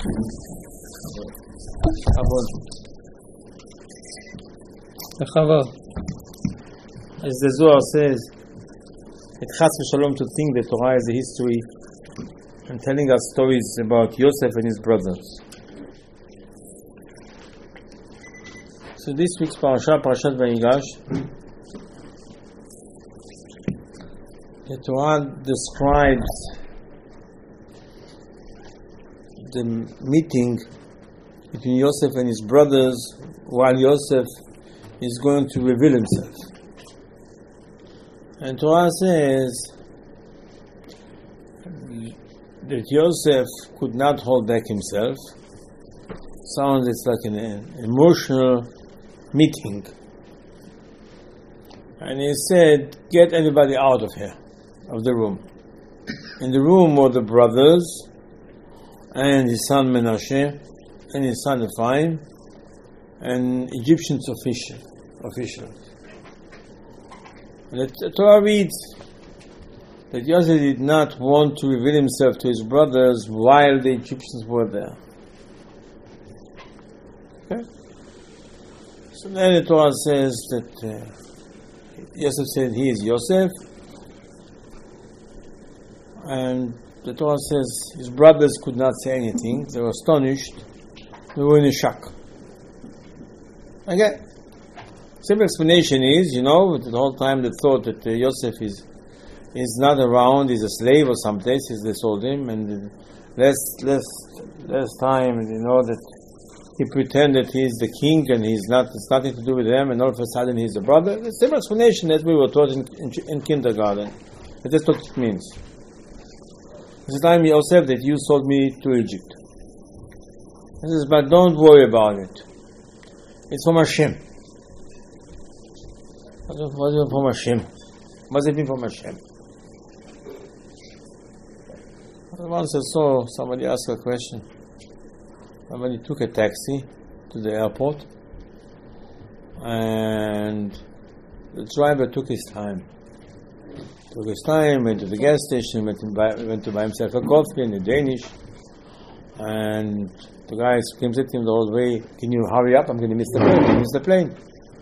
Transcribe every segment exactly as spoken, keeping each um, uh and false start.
As the Zohar says, it's chas v'shalom to think that Torah is a history and telling us stories about Yosef and his brothers. So this week's parasha, Parashat Vayigash, the Torah describes the meeting between Yosef and his brothers while Yosef is going to reveal himself. And Torah says that Yosef could not hold back himself. Sounds it's like an, an emotional meeting. And he said, get everybody out of here, of the room. In the room were the brothers and his son Menashe and his son Ephraim and Egyptians official, officials. And the Torah reads that Yosef did not want to reveal himself to his brothers while the Egyptians were there. Okay? So then the Torah says that uh, Yosef said he is Yosef, and the Torah says his brothers could not say anything. They were astonished. They were in a shock. Okay? Simple explanation is, you know, the whole time they thought that uh, Yosef is is not around, he's a slave or someplace, as they told him, and uh, less less less time, you know, that he pretended he's the king and he's not, it's nothing to do with them, and all of a sudden he's a brother. The same explanation that we were taught in, in, in kindergarten. But that's what it means. This time Yosef that you sold me to Egypt. He says, but don't worry about it. It's from Hashem. What is it from Hashem? What does it mean from Hashem? Once I saw somebody ask a question. Somebody took a taxi to the airport and the driver took his time. Took his time, went to the gas station, went to buy, went to buy himself a coffee in Danish, and the guy screams at him the whole way, can you hurry up? I'm going to miss the plane. I'm going to miss the plane.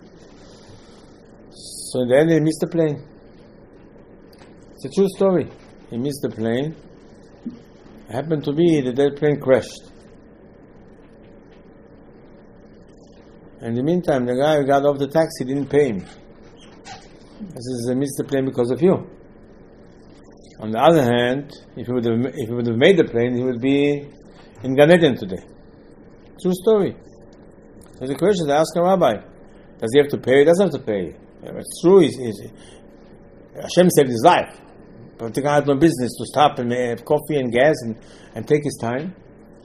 So in the end, he missed the plane. It's a true story. He missed the plane. It happened to be that that plane crashed. In the meantime, the guy who got off the taxi didn't pay him. He says, I missed the plane because of you. On the other hand, if he would have, if he would have made the plane, he would be in Gan Eden today. True story. There's a question to ask a rabbi. Does he have to pay? He doesn't have to pay. It's true. He's, he's, Hashem saved his life. But the guy had no business to stop and have coffee and gas and, and take his time.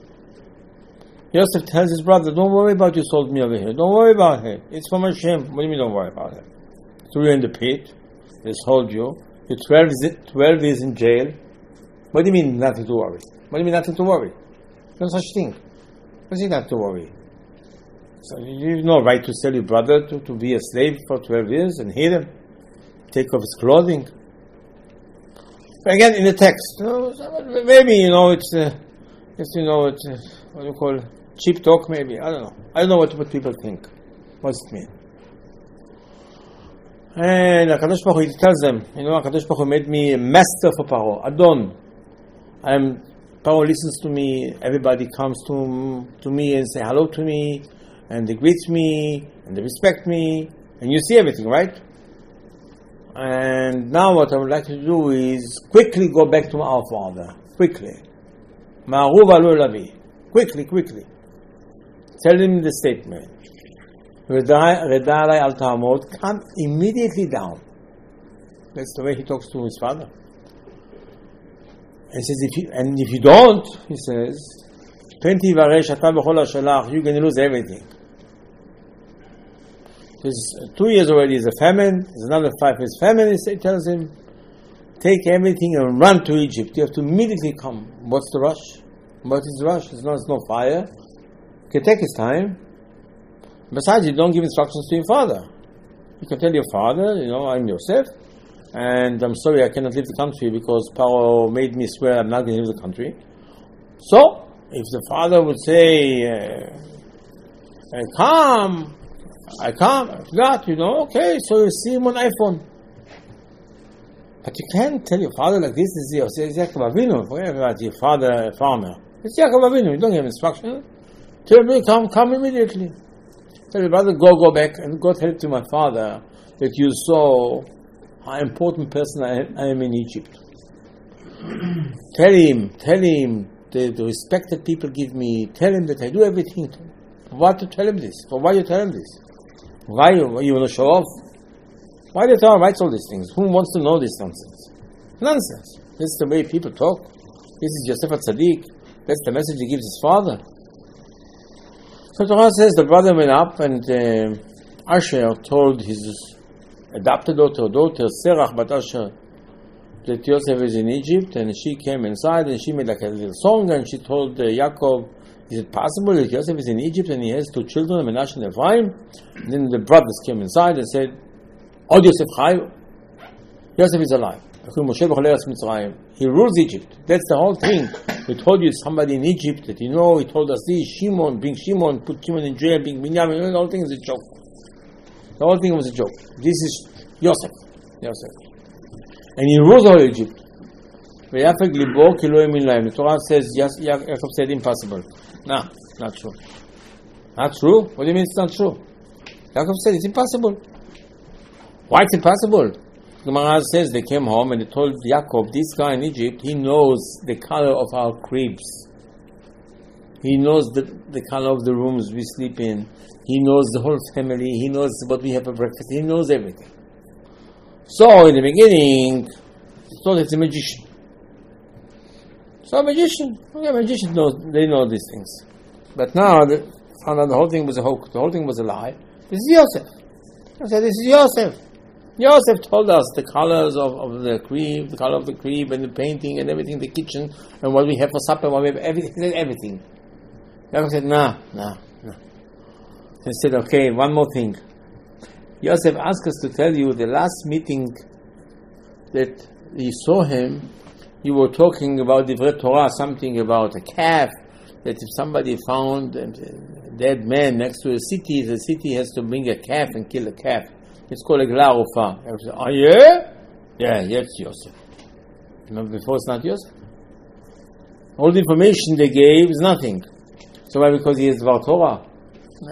Yosef tells his brother, don't worry about you sold me over here. Don't worry about it. It's from Hashem. What do you mean don't worry about it? Threw you in the pit. They sold you. You're twelve, twelve years in jail. What do you mean nothing to worry? What do you mean nothing to worry? No such thing. What does he not to worry? So you have no right to sell your brother to, to be a slave for twelve years and hate him, take off his clothing. But again, in the text, you know, maybe, you know, it's, uh, it's you know, it's, uh, what do you call it? Cheap talk, maybe. I don't know. I don't know what, what people think. What does it mean? And HaKadosh Baruch Hu tells them, you know, HaKadosh Baruch Hu made me a master for Paro, Adon. I'm, Paro listens to me, everybody comes to, to me and say hello to me, and they greet me, and they respect me, and you see everything, right? And now what I would like to do is quickly go back to our father. Quickly. Ma'aruv alo lavi. Quickly, quickly. Tell him the statement. Reda alai al ta'amod. Come immediately down. That's the way he talks to his father. And he says, if you, and if you don't, he says, twenty varesh ata b'chol hashalach, you're going to lose everything. There's two years already is a famine. There's another five years famine. He tells him, take everything and run to Egypt. You have to immediately come. What's the rush? What is the rush? There's no, there's no fire. You can take his time. Besides, you don't give instructions to your father. You can tell your father, you know, I'm Yosef, and I'm sorry I cannot leave the country because Paro made me swear I'm not going to leave the country. So, if the father would say, uh, I come, I come, I forgot, you know, okay, so you see him on iPhone. But you can't tell your father like this, this is your, it's Yaakov Avinu, forget about your father, a farmer. It's Yaakov Avinu, you don't give instruction. Tell me, come, come immediately. Tell your brother, go, go back, and go tell to my father that you saw how important person I, I am in Egypt. Tell him, tell him the, the respect that people give me. Tell him that I do everything. What to tell him this? For why you tell him this? Why you, you want to show off? Why do you tell him writes all these things? Who wants to know this nonsense? Nonsense. This is the way people talk. This is Yosef HaTzadik. That's the message he gives his father. So Torah says the brother went up and uh, Asher told his adopted daughter, daughter Serach Bat Asher, that Yosef is in Egypt, and she came inside and she made like a little song and she told uh, Yaakov, is it possible that Yosef is in Egypt and he has two children, Menashe and Ephraim? And then the brothers came inside and said, Oh, Yosef Chai, Yosef is alive. He rules Egypt. That's the whole thing. We told you somebody in Egypt that you know, he told us this, Shimon, bring Shimon, put Shimon in jail, bring Binyamin, the whole thing is a joke. The whole thing was a joke. This is Yosef. Yosef. And he rules all Egypt. The Torah says, Yaakov said impossible. No, not true. Not true? What do you mean it's not true? Yaakov said it's impossible. Why it's impossible? The Gemara says they came home and they told Yaakov, this guy in Egypt, he knows the color of our cribs. He knows the, the color of the rooms we sleep in. He knows the whole family. He knows what we have for breakfast. He knows everything. So in the beginning, he thought it's a magician. So a magician, okay, magicians know, they know these things. But now, the, found out the whole thing was a hoax. The whole thing was a lie. This is Yosef. I said, this is Yosef. Yosef told us the colors of, of the crib, the color of the crib, and the painting, and everything, the kitchen, and what we have for supper, what we have, everything. He said everything. Yosef said, no, no, no. He said, okay, one more thing. Yosef asked us to tell you the last meeting that you saw him, you were talking about Divrei Torah, something about a calf, that if somebody found a dead man next to a city, the city has to bring a calf and kill a calf. It's called a Gla Rufa. I said, oh yeah? Yeah, yes, Yosef. Remember before it's not Yosef? All the information they gave is nothing. So why? Because he has Dvar Torah? No.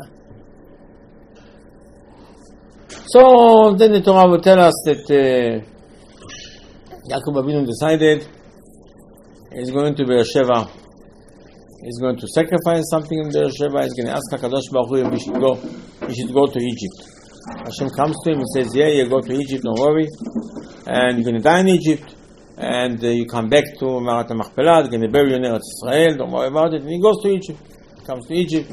So then the Torah will tell us that uh, Yaakov Avinu decided he's going to Beersheba. He's going to sacrifice something in Beersheba. He's going to ask HaKadosh Baruch Hu if he should go, he should go to Egypt. Hashem comes to him and says, yeah, you go to Egypt, don't worry, and you're going to die in Egypt, and uh, you come back to Marat HaMachpelah, you're going to bury you in Eretz Israel, don't worry about it. And he goes to Egypt. Comes to Egypt.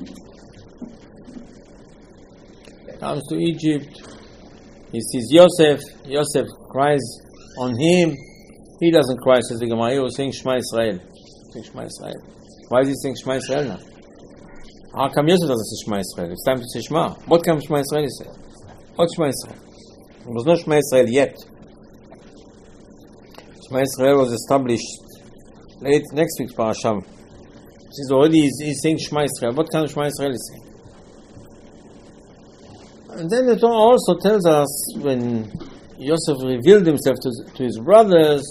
Comes to Egypt. He sees Yosef. Yosef cries on him. He doesn't cry, says the Gemara. He was saying Shema Israel. Saying Shema Israel. Why is he saying Shema Israel now? How come Yosef doesn't say Shema Israel? It's time to say Shema. What kind of Shema Israel he said? What Shema Israel? There was no Shema Israel yet. Shema Israel was established late next week's parasha. He's already he's, he's saying Shema Israel. What kind of Shema Israel is saying? And then the Torah also tells us when Yosef revealed himself to, to his brothers,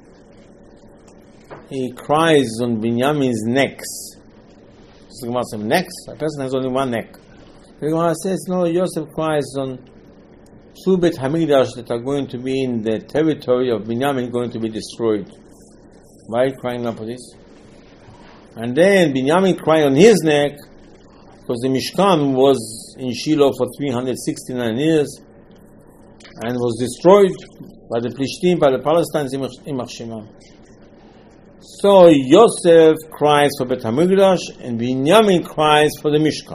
he cries on Binyamin's necks. So the Gemara says, necks? A person has only one neck. The Gemara says, no, Yosef cries on two Bet Hamikdash that are going to be in the territory of Binyamin, going to be destroyed. Why are you crying now for this? And then Binyamin cried on his neck because the Mishkan was in Shiloh for three hundred sixty-nine years and was destroyed by the Plishtim, by the Palestinians in Machshima. So Yosef cries for Bet HaMikdash and Binyamin cries for the Mishkan.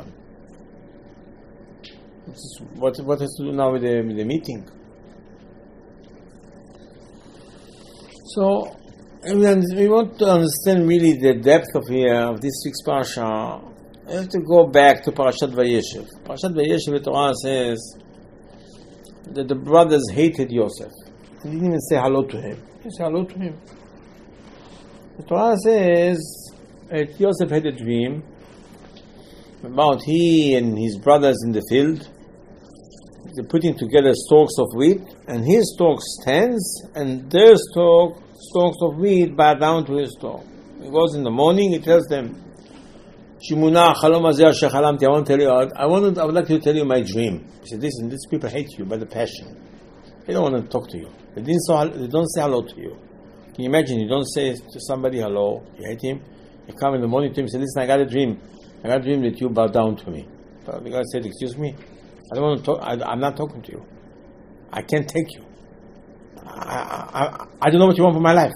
What, what has to do now with the, with the meeting? So, and we want to understand really the depth of here of this week's parasha. We have to go back to Parashat Vayeshev. Parashat Vayeshev, the Torah says that the brothers hated Yosef. They didn't even say hello to him. They said hello to him. The Torah says that Yosef had a dream about he and his brothers in the field. They're putting together stalks of wheat, and his stalk stands, and their stalk, stalks of wheat bow down to his stalk. He goes in the morning, he tells them, Shimuna, Chalom Hazeh Asher Chalamti, I want to tell you, I, want, I would like to tell you my dream. He said, listen, these people hate you by the passion. They don't want to talk to you. They, didn't say, they don't say hello to you. Can you imagine, you don't say to somebody hello, you hate him, you come in the morning to him and say, listen, I got a dream. I got a dream that you bow down to me. But the guy said, excuse me, I don't want to talk, I, I'm not talking to you. I can't take you. I, I, I don't know what you want from my life.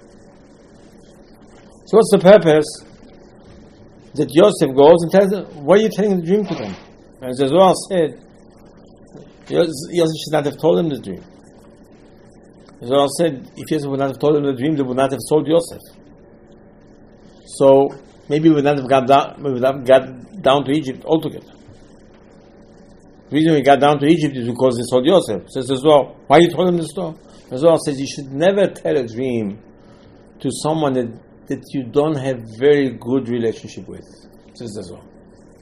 So what's the purpose that Yosef goes and tells them, why are you telling the dream to them? And as Zohar said, Yosef should not have told him the dream. Zohar said, if Yosef would not have told him the dream, they would not have told Yosef. So maybe we would not have got down, we would not have got down to Egypt altogether. The reason we got down to Egypt is because they told Yosef. Says the Zohar, why you told him the story? The Zohar says you should never tell a dream to someone that, that you don't have very good relationship with. Says the Zohar.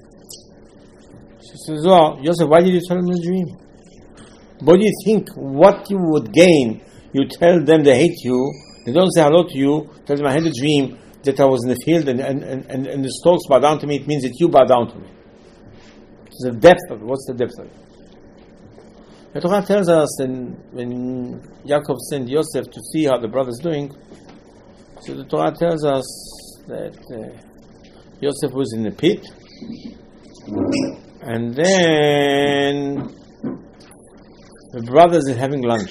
Says the Zohar, Yosef, why did you tell him the dream? What do you think? What you would gain? You tell them they hate you. They don't say hello to you. Tell them I had a dream that I was in the field and and, and, and the stalks bow down to me. It means that you bow down to me. The depth of it. What's the depth of it? The Torah tells us that when Yaakov sent Yosef to see how the brother's doing, so the Torah tells us that uh, Yosef was in the pit, and then the brothers are having lunch.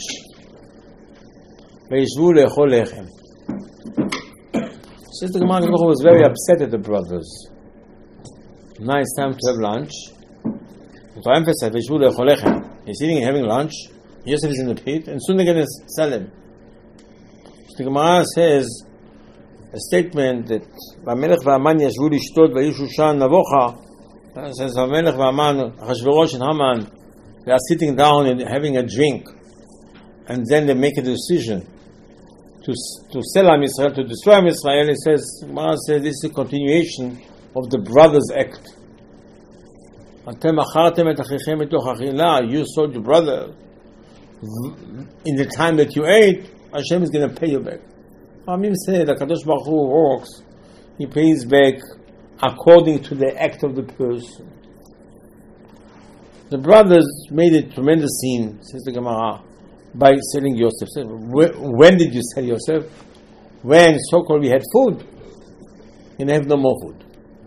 Says the Gemara, was very upset at the brothers. Now it's time to have lunch. To emphasize, he's sitting and having lunch. Yosef is in the pit, and soon they're going to sell him. The Gemara says a statement that Vamelech v'Aman yashvu lishtot v'yishu shan navocha. Says Vamelech v'Aman, Achashverosh and Haman, they are sitting down and having a drink, and then they make a decision to to sell Am Yisrael, to destroy Am Yisrael. It says, Gemara says this is a continuation of the brothers' act. You sold your brother in the time that you ate. Hashem is going to pay you back. Amim said, HaKadosh Baruch Hu works. He pays back according to the act of the person. The brothers made a tremendous scene, says the Gemara, by selling Yosef. When did you sell Yosef? When so-called we had food. And have no more food.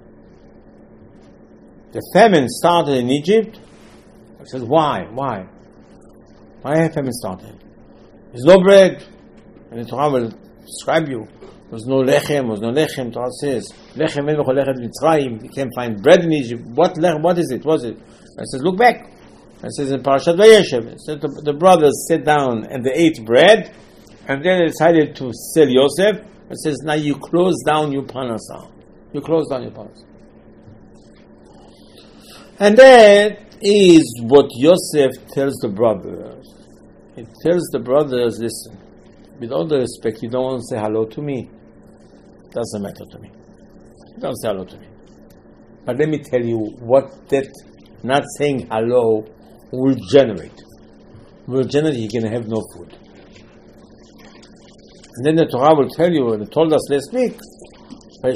The famine started in Egypt. I said, why? Why? Why have famine started? There's no bread. And the Torah will describe you. There's no lechem, there's no lechem. The Torah says, lechem en v'chol lechem Mitzrayim. You can't find bread in Egypt. What lechem? What is it? What is it? I said, look back. It says in Parashat Vayeshev, it said the, the brothers sat down and they ate bread, and then they decided to sell Yosef. It says, now you close down your parnasah. You close down your parnasah. And that is what Yosef tells the brothers. He tells the brothers, listen, with all the respect, you don't want to say hello to me. Doesn't matter to me. Don't say hello to me. But let me tell you what that not saying hello will generate. Will generate you can have no food. And then the Torah will tell you, and it told us last week, it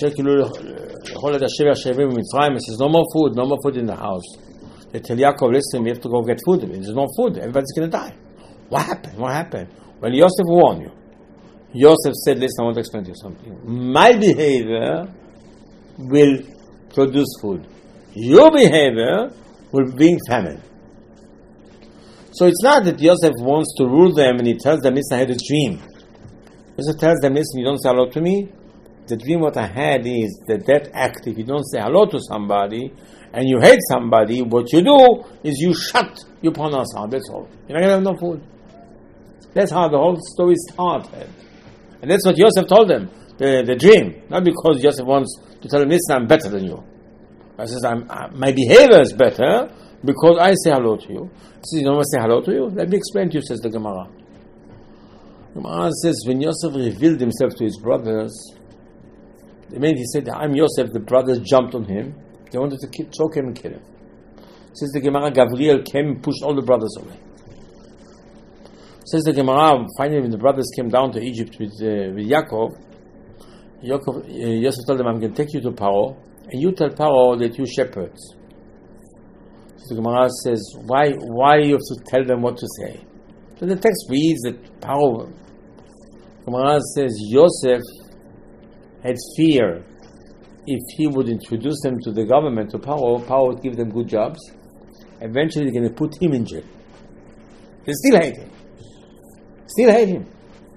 says no more food, no more food in the house. They tell Yaakov, listen, we have to go get food. There's no food, everybody's going to die. What happened? What happened? Well, Yosef warned you. Yosef said, listen, I want to explain to you something. My behavior will produce food. Your behavior will bring famine. So it's not that Yosef wants to rule them and he tells them, listen, I had a dream. Yosef tells them, listen, you don't say hello to me. The dream what I had is that that act, if you don't say hello to somebody and you hate somebody, what you do is you shut your parnasah. That's all. You're not going to have no food. That's how the whole story started. And that's what Yosef told them, the, the dream. Not because Yosef wants to tell them, listen, I'm better than you. I says, I'm, uh, my behavior is better because I say hello to you. He says, you don't want to say hello to you? Let me explain to you, says the Gemara. The Gemara says, when Yosef revealed himself to his brothers, The minute he said, I'm Yosef, the brothers jumped on him. They wanted to kill, choke him and kill him. Says the Gemara, Gabriel came and pushed all the brothers away. Says the Gemara, finally when the brothers came down to Egypt with, uh, with Yaakov, Yaakov uh, Yosef told them, I'm going to take you to Paro, and you tell Paro that you shepherds. So the Gemara says, why why you have to tell them what to say? So the text reads that Paro, Gemara says, Yosef had fear if he would introduce them to the government, to Paro, Paro would give them good jobs. Eventually they're going to put him in jail. They still hate him. Still hate him.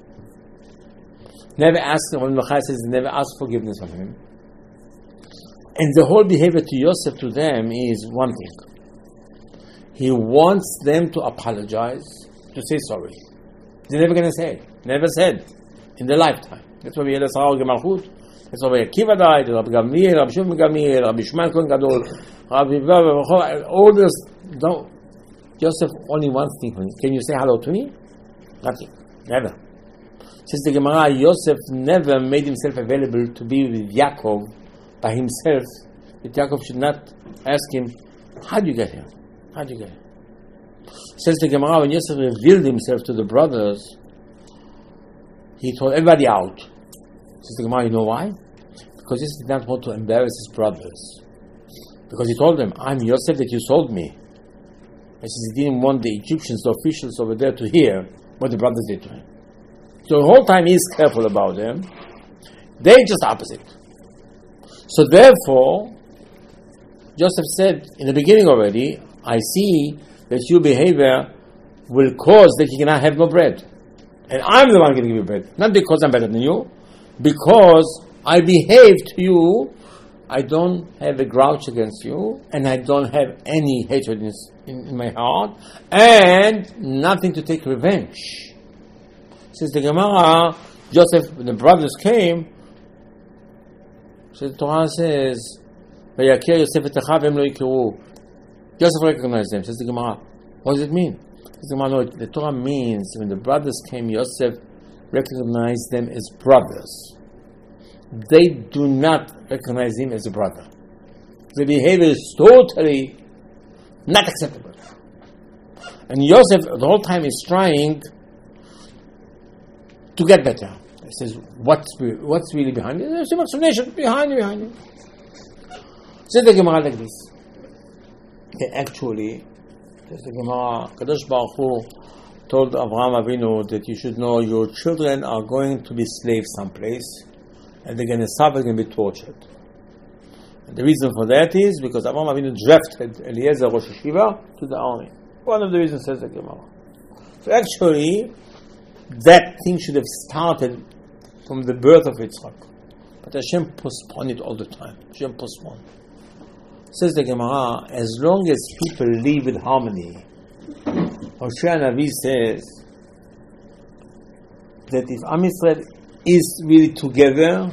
Never ask, when Machai says, never ask forgiveness of him. And the whole behavior to Yosef, to them, is one thing. He wants them to apologize, to say sorry. They're never going to say it. Never said in their lifetime. That's why we had a Sarah Gemalchut. That's why Rabbi Akiva died, Rabbi Gamliel, Rabbi Shimon Gamliel, Rabbi Shmuel Kohen Gadol, Rabbi Vav, all this. Don't. Yosef, only one thing. Can you say hello to me? Nothing. Never. Says the Gemara, Yosef never made himself available to be with Yaakov by himself. That Yaakov should not ask him, how do you get here? How do you get here? Says the Gemara, when Yosef revealed himself to the brothers, he told everybody out. Says the Gemara, you know why? Because Yosef did not want to embarrass his brothers. Because he told them, I'm Yosef that you sold me. He says he didn't want the Egyptians, the officials over there, to hear what the brothers did to him. So the whole time he's careful about them. They just opposite. So therefore, Joseph said in the beginning already, I see that your behavior will cause that you cannot have no bread. And I'm the one going to give you bread. Not because I'm better than you, because I behave to you. I don't have a grouch against you, and I don't have any hatred in, in, in my heart, and nothing to take revenge. Since the Gemara, Joseph, when the brothers came, so the Torah says, "Vayakir Yosef et achav v'hem lo yikru." Joseph recognized them. Says the Gemara, what does it mean? Says the Gemara, no, the Torah means when the brothers came, Yosef recognized them as brothers. They do not recognize him as a brother. The behavior is totally not acceptable. And Yosef, the whole time, is trying to get better. He says, what's, what's really behind it? There's some explanation behind it, behind it. Says the Gemara like this. Okay, actually, says the Gemara, Kadosh Baruch Hu told Avraham Avinu that you should know your children are going to be slaves someplace, and they're going to suffer, they're going to be tortured. And the reason for that is because Avraham Avinu drafted Eliezer Rosh Hashiva to the army. One of the reasons, says the Gemara. So actually, that thing should have started from the birth of Yitzchak. But Hashem postponed it all the time. Hashem postponed. Says the Gemara, as long as people live with harmony, Hosea Navi says that if Am Yisrael is really together,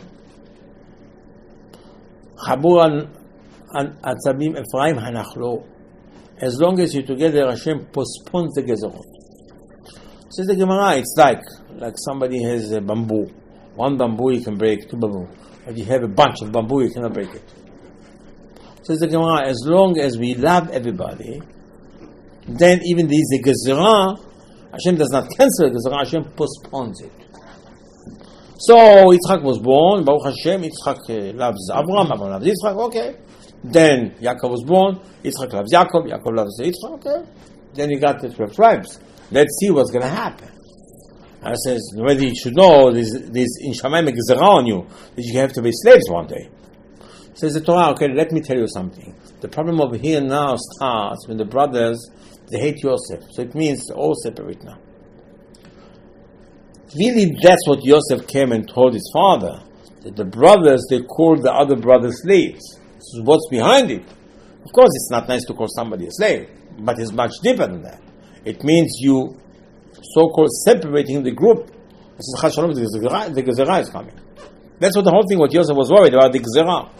Chabur Atzabim Ephraim Hanachlo, as long as you're together, Hashem postpones the Gezerot. Says the Gemara, it's like like somebody has a bamboo. One bamboo you can break, two bamboo. If you have a bunch of bamboo, you cannot break it. Says the Gemara, as long as we love everybody, then even there is a Gezerah, Hashem does not cancel the Gezerah, Hashem postpones it. So Yitzchak was born, Baruch Hashem, Yitzchak uh, loves Abraham, Abraham loves Yitzchak, okay. Then Yaakov was born, Yitzchak loves Yaakov, Yaakov loves Yitzchak, okay. Then you got the twelve tribes. Let's see what's going to happen. And it says, already you should know, there's, there's in Shamayim a Gezerah on you, that you have to be slaves one day. Says the Torah, okay, let me tell you something. The problem over here now starts when the brothers, they hate Yosef. So it means they're all separate now. Really, that's what Yosef came and told his father. That the brothers, they called the other brothers slaves. This is what's behind it. Of course, it's not nice to call somebody a slave, but it's much deeper than that. It means you so-called separating the group. This is Chas Shalom, the Gezerah is coming. That's what the whole thing, what Yosef was worried about, the Gezerah.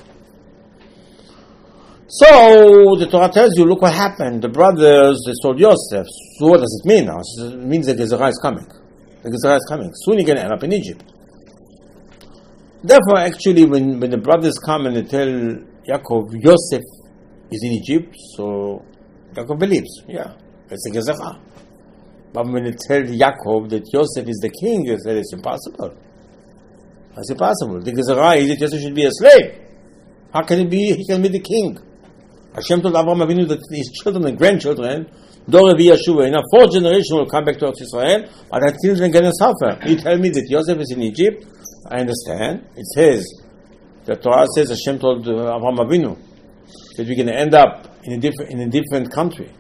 So, the Torah tells you, look what happened. The brothers, they told Yosef. So what does it mean now? It means the Gezerah is coming. The Gezerah is coming. Soon you're going to end up in Egypt. Therefore, actually, when, when the brothers come and they tell Yaakov, Yosef is in Egypt, so Yaakov believes, yeah, it's a gezerah. But when they tell Yaakov that Yosef is the king, they say it's impossible. It's impossible. The gezerah is that Yosef should be a slave. How can he be? He can be the king. Hashem told Avraham Avinu that his children and grandchildren, Dor Revi Yeshuva, in a fourth generation will come back to Eretz Israel, but their children are going to suffer. You tell me that Yosef is in Egypt? I understand. It says, the Torah says Hashem told uh, Avraham Avinu that we're going to end up in a different in a different country.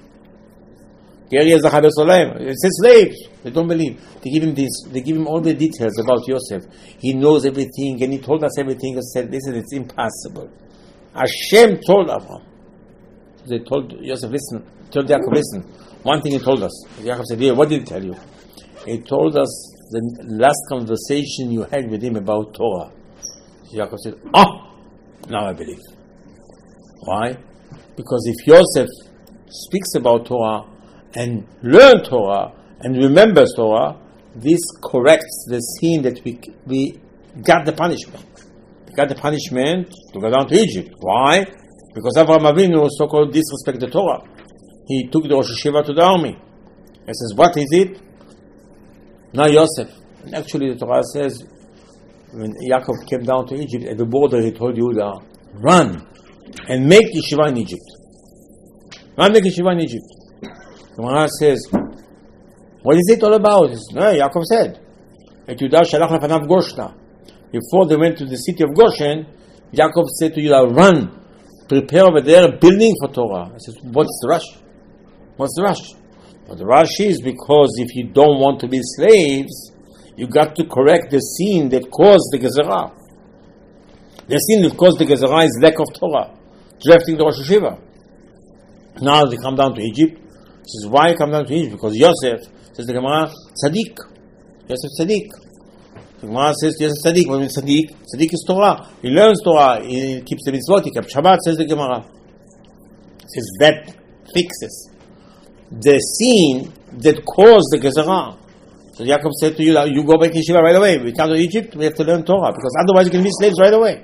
It says slaves. They don't believe. They give him this. They give him all the details about Yosef. He knows everything, and he told us everything. He said, "Listen, it's impossible." Hashem told Avraham. They told Yosef, "Listen." Told Yaakov, "Listen." One thing he told us. Yaakov said, "Yeah, what did he tell you?" He told us the last conversation you had with him about Torah. Yaakov said, "Oh, now I believe." Why? Because if Yosef speaks about Torah and learns Torah and remembers Torah, this corrects the sin that we we got the punishment. We got the punishment to go down to Egypt. Why? Because Avraham Avinu so-called disrespected the Torah. He took the Rosh Hashiva to the army. He says, what is it? Now Yosef. And actually the Torah says, when Yaakov came down to Egypt, at the border he told Yehuda, run and make yeshiva in Egypt. Run, make yeshiva in Egypt. The Gemara says, what is it all about? Says, no, Yaakov said, Et Yehuda shalach lefanav Goshna. Before they went to the city of Goshen, Yaakov said to Yehuda, run, prepare over there a building for Torah. I says, what's the rush? What's the rush? Well, the rush is because if you don't want to be slaves, you got to correct the sin that caused the gezerah. The sin that caused the gezerah is lack of Torah, drafting the Rosh Hashiva. Now they come down to Egypt. He says, why come down to Egypt? Because Yosef, says the Gemara, tzaddik. Yosef tzaddik. The Gemara says, Yosef tzaddik. What means tzaddik? Tzaddik is Torah. He learns Torah. He keeps the mitzvot. He keeps Shabbat, says the Gemara. He says, that fixes the sin that caused the gezerah. So Yaakov said to you, you go back to yeshiva right away. We come to Egypt, we have to learn Torah, because otherwise you can be slaves right away.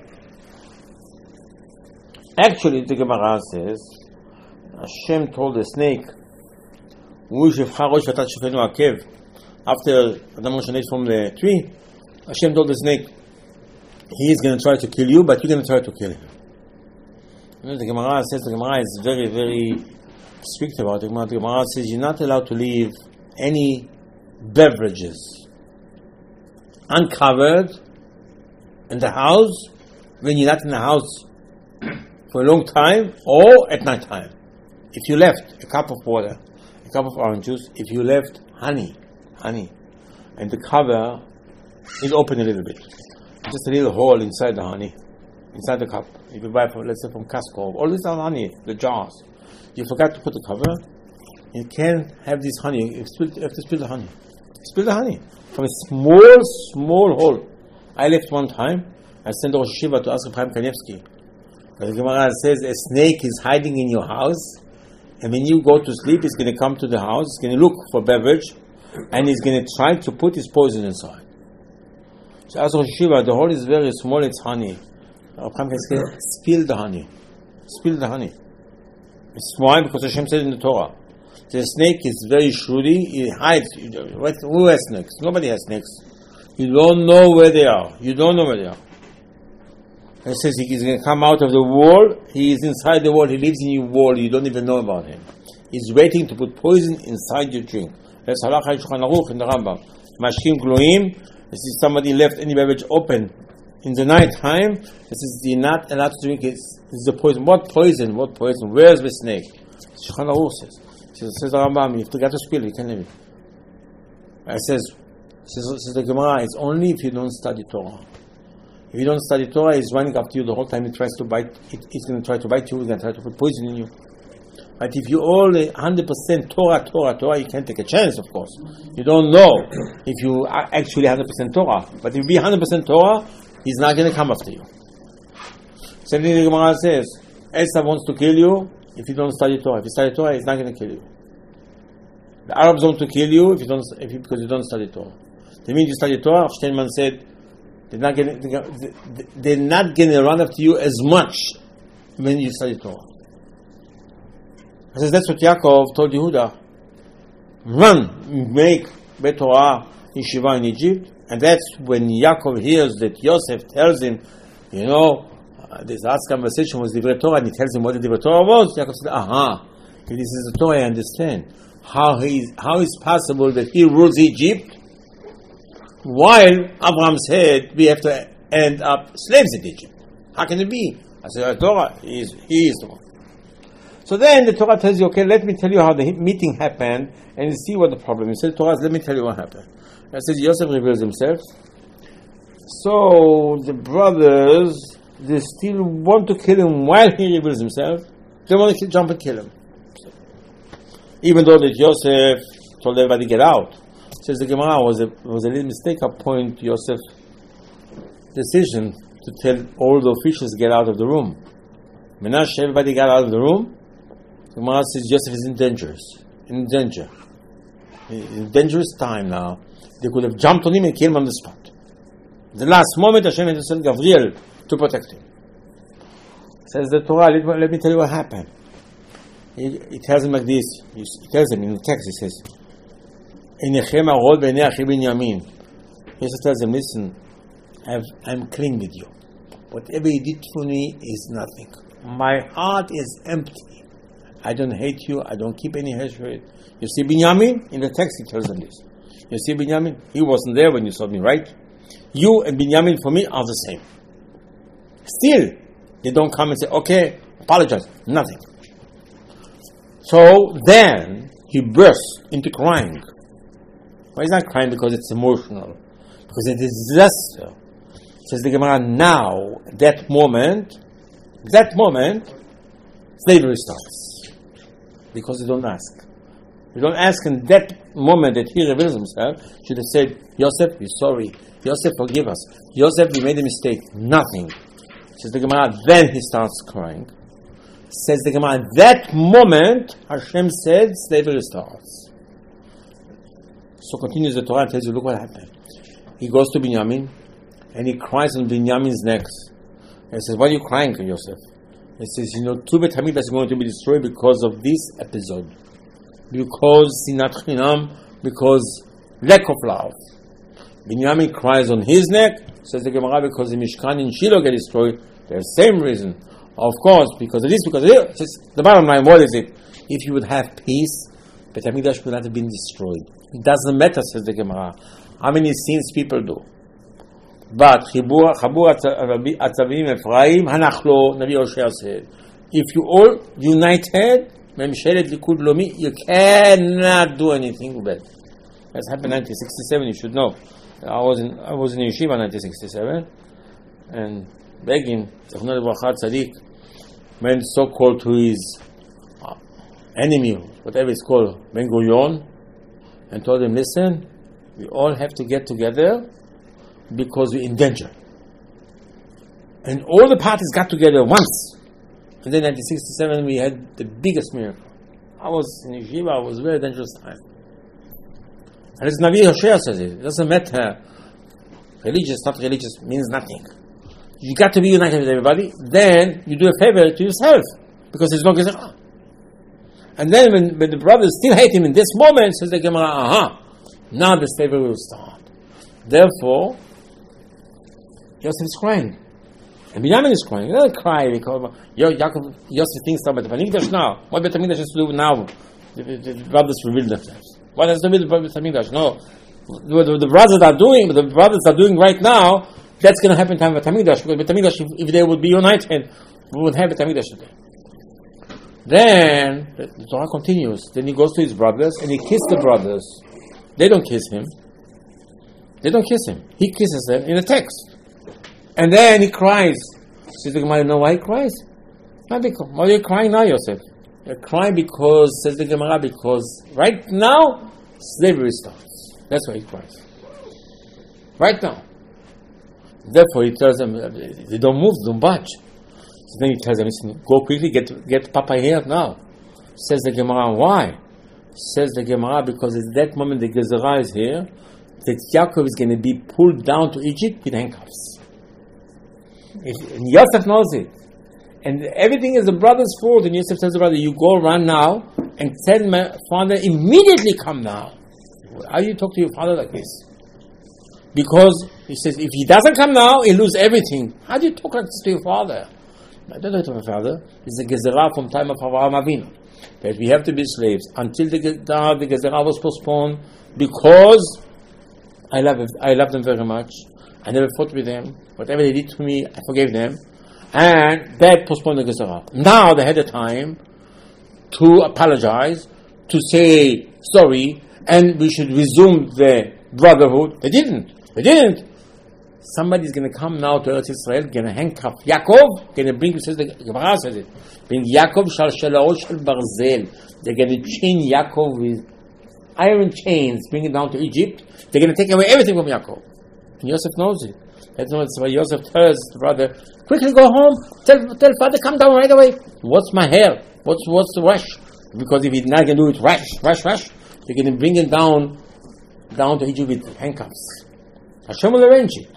Actually, the Gemara says, Hashem told the snake, after Adam Moshe ate from the tree, Hashem told the snake, he is going to try to kill you, but you're going to try to kill him. You know, the Gemara says, the Gemara is very, very strict about it. The Gemara says, you're not allowed to leave any beverages uncovered in the house when you're not in the house for a long time or at night time. If you left a cup of water, a cup of orange juice, if you left honey, honey, and the cover is open a little bit, just a little hole inside the honey, inside the cup. If you buy, from, let's say from Costco, all this are honey, the jars. You forgot to put the cover, you can't have this honey. You have to spill the honey. Spill the honey from a small, small hole. I left one time. I sent Rosh Hashiva to ask Chaim Kanievsky. The Gemara says a snake is hiding in your house, and when you go to sleep, it's going to come to the house. It's going to look for beverage, and it's going to try to put his poison inside. So ask Rosh Hashiva. The hole is very small. It's honey. Chaim Kanievsky, spill the honey. Spill the honey. It's why? Because Hashem said in the Torah. The snake is very shrewdy. He hides. Who has snakes? Nobody has snakes. You don't know where they are. You don't know where they are. And it says he's going to come out of the wall. He is inside the wall. He lives in your wall. You don't even know about him. He's waiting to put poison inside your drink. That's Halacha Shulchan Aruch in the Rambam. Mashkim Gloim. This is somebody left any beverage open in the night time. This is you're not allowed to drink it. This is the poison. What poison? What poison? Where's the snake? Shulchan Aruch says. Says, says the Rambam, if you got to spill it, you can leave it. It says, says, says the Gemara, it's only if you don't study Torah. If you don't study Torah, he's running after you the whole time. He tries to bite. It, he's going to try to bite you. He's going to try to put poison in you. But if you all one hundred percent Torah, Torah, Torah, you can't take a chance, of course. You don't know if you are actually one hundred percent Torah. But if you be one hundred percent Torah, he's not going to come after you. Same thing the Gemara says, Esav wants to kill you if you don't study Torah. If you study Torah, he's not going to kill you. The Arabs want to kill you if you don't, if you, because you don't study Torah. The minute you study Torah, Steinman said, They're not getting, they're not going to run after you as much when you study Torah. He says that's what Yaakov told Yehuda. Run, make Bet Torah Yeshiva in Egypt, and that's when Yaakov hears that Yosef tells him, you know, uh, this last conversation was Divrei Torah, and he tells him what the Divrei Torah was. Yaakov said, aha, if this is the Torah, I understand. How is how is possible that he rules Egypt while Abraham said we have to end up slaves in Egypt? How can it be? I said, Torah, he is, he is the one. So then the Torah tells you, okay, let me tell you how the meeting happened, and you see what the problem is. He said, Torah, let me tell you what happened. I said, Yosef reveals himself. So the brothers, they still want to kill him while he reveals himself. They want to jump and kill him. Even though that Yosef told everybody get out. Says the Gemara, was a, was a little mistake upon Yosef's decision to tell all the officials get out of the room. Menashe, everybody got out of the room. The Gemara says Yosef is in danger. In danger. In dangerous time now. They could have jumped on him and killed him on the spot. The last moment, Hashem had to send Gabriel to protect him. Says the Torah, let, let me tell you what happened. He, he tells him like this. He, he tells him in the text, he says, Einechem arod b'nei achi Binyamin. He also tells him, listen, I've, I'm clean with you. Whatever you did for me is nothing. My heart is empty. I don't hate you. I don't keep any hatred. You see Binyamin? In the text he tells them this. You see Binyamin? He wasn't there when you saw me, right? You and Binyamin for me are the same. Still, they don't come and say, okay, apologize. Nothing. So then he bursts into crying. Why is not crying? Because it's emotional. Because it's a disaster. Says the Gemara, now, that moment, that moment, slavery starts. Because they don't ask. You don't ask in that moment that he reveals himself, should have said, Yosef, we're sorry. Yosef, forgive us. Yosef, we made a mistake. Nothing. Says the Gemara, then he starts crying. Says the Gemara, that moment, Hashem said, slavery starts. So continues the Torah and tells you, look what happened. He goes to Binyamin, and he cries on Binyamin's neck. And he says, why are you crying, Yosef? He says, you know, two Bet Hamikdash is going to be destroyed because of this episode. Because sinat chinam, because lack of love. Binyamin cries on his neck, says the Gemara, because the Mishkan in Shiloh get destroyed. The same reason. Of course, because of this, because of it. Says, the bottom line, what is it? If you would have peace, Bet Hamikdash would not have been destroyed. It doesn't matter, says the Gemara, how many sins people do. But Chabur Atzavim Ephraim Hanachlo, Nabi Hoshea said, if you all united, Memshelet Likud Lomi, you cannot do anything bad. That's happened in nineteen sixty-seven. You should know. I was in I was in Yeshiva in nineteen sixty-seven, and Begin, Zechner Lebracha Tzadik, went so called to his uh, enemy, whatever it's called, Ben Gurion, and told him, listen, we all have to get together because we're in danger. And all the parties got together once. And then in nineteen sixty-seven we had the biggest miracle. I was in Yeshiva, it was a very dangerous time. And as Nabi Hoshea says it, it doesn't matter, religious, not religious, means nothing. You got to be united with everybody, then you do a favor to yourself, because there's no gezerah. And then when, when the brothers still hate him in this moment, says the Gemara, aha, now this favor will start. Therefore, Yosef is crying. And Binyamin is crying. He doesn't cry because Yaakov, Yosef thinks about the Bet Hamikdash now. What Bet Hamikdash has to do now? The, the, the brothers reveal themselves. What has to do with Bet Hamikdash? No. What the, the brothers are doing, the brothers are doing right now, that's going to happen in time with Bet Hamikdash. Because Bet Hamikdash, if, if they would be united, we would have Bet Hamikdash today. Then the, the Torah continues. Then he goes to his brothers and he kisses the brothers. They don't kiss him. They don't kiss him. He kisses them in the text. And then he cries. Says the Gemara, you know why he cries? Not because, why are you crying now, Yosef? You're crying because, says the Gemara, because right now, slavery starts. That's why he cries. Right now. Therefore, he tells them, they don't move, don't budge. So then he tells them, listen, go quickly, get get Papa here now. Says the Gemara, why? Says the Gemara, because at that moment the Gezerah is here, that Yaakov is going to be pulled down to Egypt with handcuffs. If, and Yosef knows it. And everything is the brother's fault. And Yosef tells the brother, you go run now and tell my father, immediately come now. How do you talk to your father like this? Because he says, if he doesn't come now, he'll lose everything. How do you talk like this to your father? I don't know to my father. It's a gezerah from time of Avraham Avinu, that we have to be slaves until the, the, the gezerah was postponed, because I love it, I love them very much. I never fought with them. Whatever they did to me, I forgave them. And that postponed the gezerah. Now they had the time to apologize, to say sorry, and we should resume the brotherhood. They didn't. They didn't. Somebody's going to come now to Eretz Israel, going to handcuff Yaakov, going to bring, says the Gemara says it, bring Yaakov shal shalao shel barzel. They're going to chain Yaakov with iron chains, bring it down to Egypt. They're going to take away everything from Yaakov. And Yosef knows it. That's why Yosef tells the brother, quickly go home, tell, tell father, come down right away. What's my hair? What's what's the rush? Because if he's not going to do it rush, rush, rush, they're going to bring him down, down to Egypt with handcuffs. Hashem will arrange it.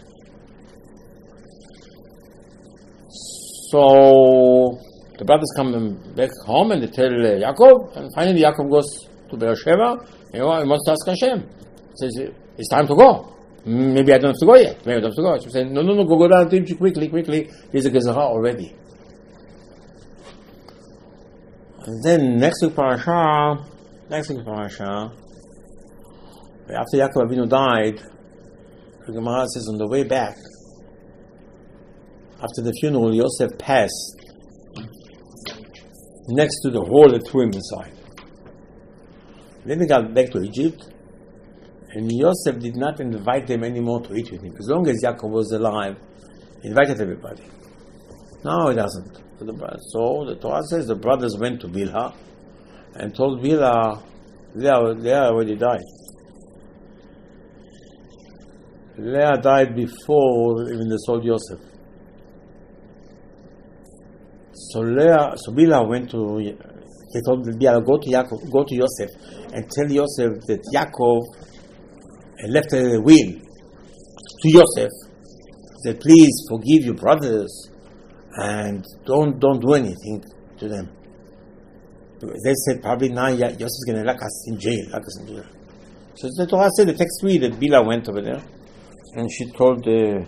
So the brothers come back home and they tell uh, Yaakov, and finally Yaakov goes to Beersheba. You know, he wants to ask Hashem. He says, it's time to go. Maybe I don't have to go yet. Maybe I don't have to go. She said, no, no, no, go, go down to Egypt quickly, quickly. There's a gezerah already. And then next week parasha, next week parasha, after Yaakov Avinu died, the Gemara says on the way back, after the funeral, Yosef passed next to the hole that threw him inside. Then they got back to Egypt, and Yosef did not invite them anymore to eat with him. As long as Yaakov was alive, he invited everybody. No, he doesn't. So the Torah says the brothers went to Bilhah and told Bilhah, Leah, Leah already died. Leah died before even they sold Yosef. So Leah, so Bilhah went to, he told Bilhah, go to Yaakov, go to Yosef and tell Yosef that Yaakov left a will to Yosef that please forgive your brothers and don't don't do anything to them. They said probably now Yosef is going to lock us in jail, lock us in jail. So the Torah said, the text read that Bilhah went over there and she told uh,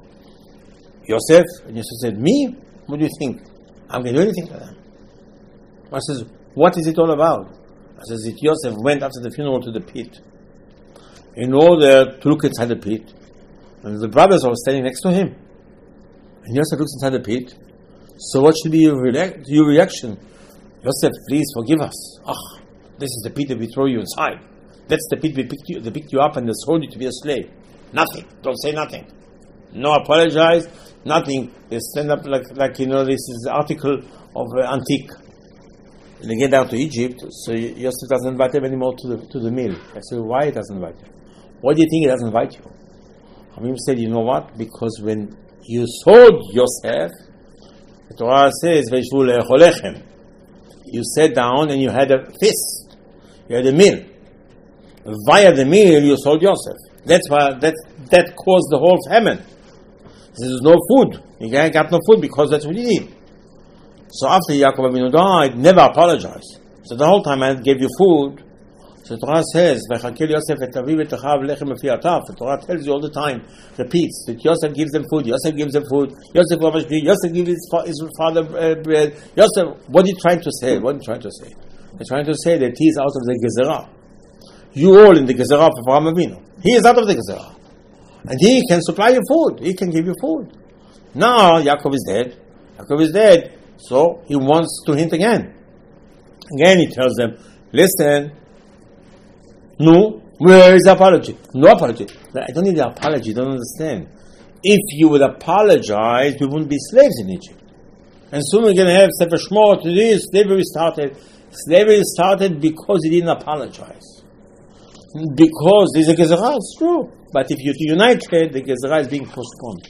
Yosef, and Yosef said, me? What do you think? I'm going to do anything to them. I says, what is it all about? I says, that Yosef went after the funeral to the pit in order to look inside the pit. And the brothers were standing next to him. And Yosef looks inside the pit. So what should be your, reac- your reaction? Yosef, please forgive us. Ah, this is the pit that we throw you inside. That's the pit we picked you, they picked you up and they sold you to be a slave. Nothing. Don't say nothing. No apologize. Nothing. They stand up like, like you know, this is the article of uh, Antique. And they get down to Egypt, so Yosef doesn't invite them anymore to the to the meal. I said, why he doesn't invite you? Why do you think he doesn't invite you? Hamim said, you know what? Because when you sold Yosef, the Torah says, Veishvu le'echolechem. You sat down and you had a feast. You had a meal. Via the meal, you sold Yosef. That's why that that caused the whole famine. There's no food. You got no food because that's what he did. So after Yaakov Avinu died, never apologized. So the whole time I gave you food. So the Torah says, "V'chakel Yosef et aviv et achav lechem lefi ataf." The Torah tells you all the time, repeats that Yosef gives them food. Yosef gives them food. Yosef Yosef gives his, fa- his father uh, bread. Yosef, what are you trying to say? What are you trying to say? They're trying to say that he is out of the gezerah. You all in the gezerah of Avraham Avinu. He is out of the gezerah, and he can supply you food. He can give you food. Now Yaakov is dead. Yaakov is dead. So he wants to hint again. Again he tells them, listen, no, where is the apology? No apology. I don't need the apology, you don't understand. If you would apologize, we wouldn't be slaves in Egypt. And soon we're going to have Sefer Shmot to this. Slavery started. Slavery started because he didn't apologize. Because there's a gezerah, it's true. But if you unite it, the gezerah is being postponed.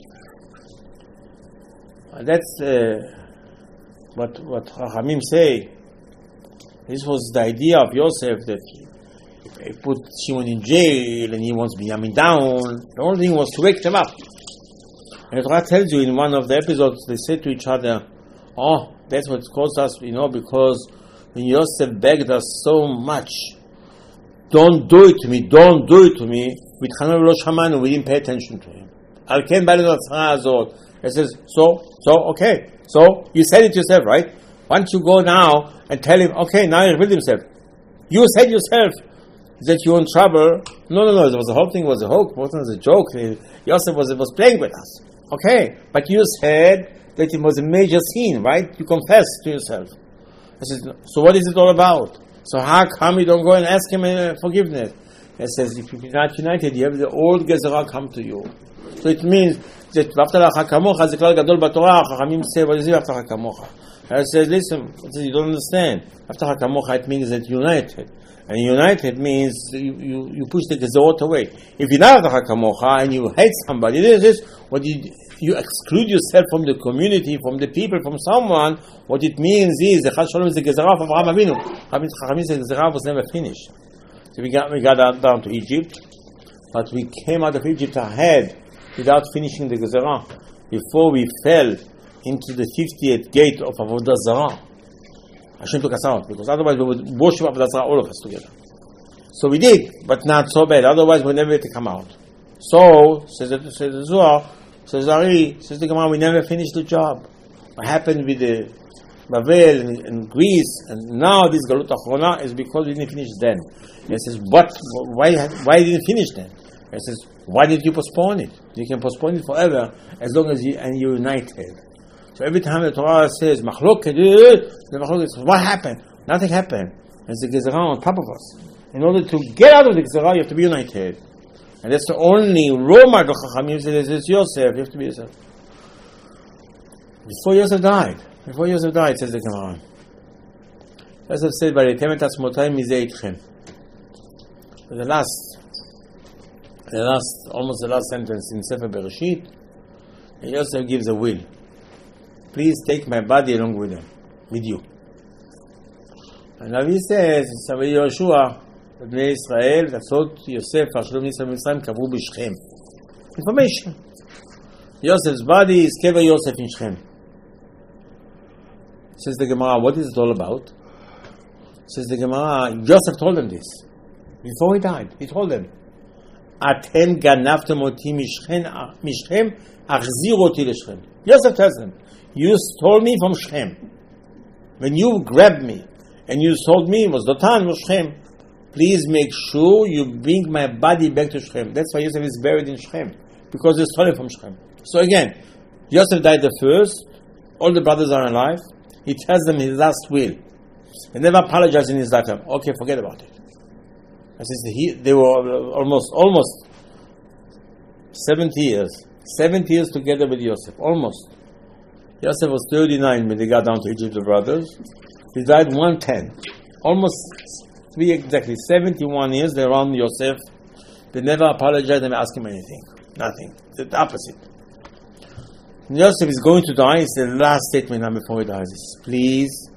That's uh, what what Chachamim say. This was the idea of Yosef, that He put Shimon in jail and he wants Binyamin down. The whole thing was to wake them up. And the Torah tells you in one of the episodes, they said to each other, oh, that's what caused us, you know, because when Yosef begged us so much, don't do it to me, don't do it to me, we didn't pay attention to him. He says, so, so, okay. So, you said it yourself, right? Why don't you go now and tell him, okay, now he revealed himself. You said yourself that you're in trouble. No, no, no, it was the whole thing was a hoax, it wasn't a joke. Yosef was, was playing with us. Okay, but you said that it was a major sin, right? You confessed to yourself. I said, so what is it all about? So how come you don't go and ask him uh, forgiveness? He says, if you're not united, you have the old Gezerah come to you. So it means that V'afta kamocha is a klal gadol b'Torah. Chachamim say, what is it V'afta kamocha? I said, listen, I said, you don't understand. V'afta kamocha, it means that united. And united means you, you, you push the Gezerot away. If you're not V'afta kamocha and you hate somebody, this is what you you exclude yourself from the community, from the people, from someone. What it means is the Chas Shalom is the Gezerah of Avraham Avinu. Chachamim said the Gezerah was never finished. So we got we got down to Egypt, but we came out of Egypt ahead without finishing the Gezerah before we fell into the fiftieth gate of Avodah Zarah. Hashem took us out because otherwise we would worship Avodah Zarah all of us together. So we did, but not so bad. Otherwise we never had to come out. So says the, says the Zohar, says Ari, says the Gemara, we never finished the job. What happened with the Babel and, and Greece, and now this Galut Achrona is because we didn't finish then. And he says, what? Why? Why didn't finish then? And he says, why did you postpone it? You can postpone it forever as long as you and you're united. So every time the Torah says Machloket, the Machloket, what happened? Nothing happened. There's the Gezerah on top of us. In order to get out of the Gezerah, you have to be united. And that's the only Roma the Chachamim says is Yosef. You have to be Yosef. Before Yosef died, before Yosef died, says the Gemara, Yosef said, "V'aretem et atzmotay mizeh itchem." The last, the last, almost the last sentence in Sefer Bereshit, Yosef gives a will. Please take my body along with him, with you. And Navi says, Savi Yoshua, Bnei Israel, Tatzot Yosef, Ashlom Yisrael Mitzrayim, Kavru b'Shechem. Information. Yosef's body is Kever Yosef in Shechem. Says the Gemara, what is it all about? Says the Gemara, Yosef told them this. Before he died, he told them, Atem ganavtem oti mishchem, achzir oti l'Shechem. Yosef tells them, you stole me from Shechem. When you grabbed me, and you told me, it was Dotan, it was Shechem. Please make sure you bring my body back to Shechem. That's why Yosef is buried in Shechem, because he's stolen from Shechem. So again, Yosef died the first, all the brothers are alive, he tells them his last will. He never apologized in his lifetime. Okay, forget about it. I says he, they were almost, almost seventy years. seventy years together with Yosef, almost. Yosef was thirty-nine when they got down to Egypt, the brothers. He died one ten. Almost three exactly, seventy-one years they're around Yosef. They never apologized and asked him anything. Nothing. The opposite. When Yosef is going to die, it's the last statement before he dies. Is, please,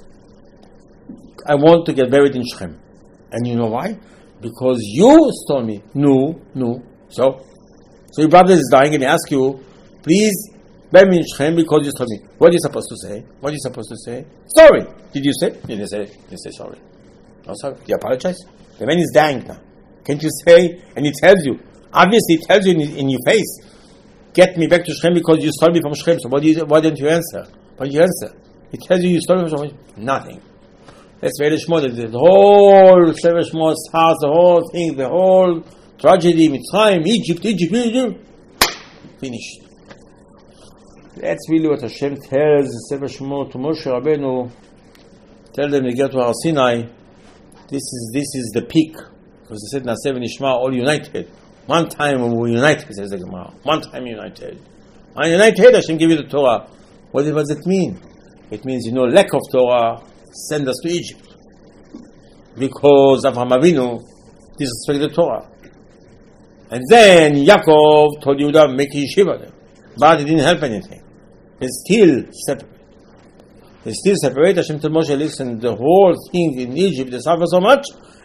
I want to get buried in Shechem. And you know why? Because you stole me. No, no. So, so your brother is dying and he asks you, please, bury me in Shechem because you stole me. What are you supposed to say? What are you supposed to say? Sorry. Did you say? You didn't say. You didn't say sorry. No sorry. You apologize? The man is dying now. Can't you say? And he tells you. Obviously, he tells you in, in your face, get me back to Shechem because you stole me from Shechem. So why, do you, why don't you answer? Why don't you answer? He tells you you stole me from Shechem. Nothing. That's very small. The whole Sefer Shmos house, the whole thing, the whole tragedy, Mitzrayim, Egypt, Egypt, Egypt, finished. That's really what Hashem tells Sefer Shmos to Moshe Rabbeinu. Tell them to get to Har Sinai. This is this is the peak, because they said Naseh v'Nishma all united. One time when we united, says the Gemara. One time united. When united, Hashem gave you the Torah. What does it mean? It means, you know, lack of Torah. Send us to Egypt because Avraham Avinu disrespected the Torah, and then Yaakov told Yehuda make yeshiva there, but it didn't help anything. They still separate. They still separate. Hashem told Moshe, listen, the whole thing in Egypt they suffer so much,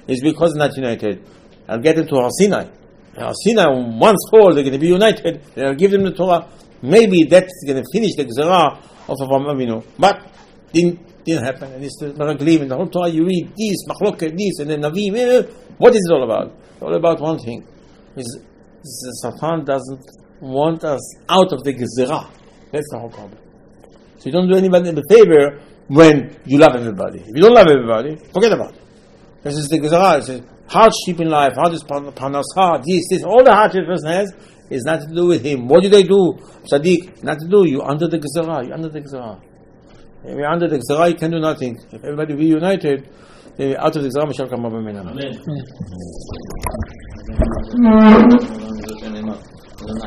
is because they're not united. I'll get them to Har Sinai. Har Sinai, once fall, they're going to be united. I'll give them the Torah. Maybe that's going to finish the Gezerah of Avraham Avinu. But didn't didn't happen. And it's the Meraglim. In the whole Torah, you read this, Machloket, this, and then Navim. What is it all about? It's all about one thing. Is the Satan doesn't want us out of the Gezerah. That's the whole problem. So you don't do anybody a favor when you love everybody. If you don't love everybody, forget about it. This is the Gezerah. It's a hardship in life, hardship parnasah, this, this, all the hardship a person has is nothing to do with him. What do they do? Tzaddik, nothing to do. You're under the Gezerah. You're under the Gezerah. If you're under the Gezerah, you can do nothing. If everybody be united, then out of the Gezerah, Mashiach come Amen. Amen.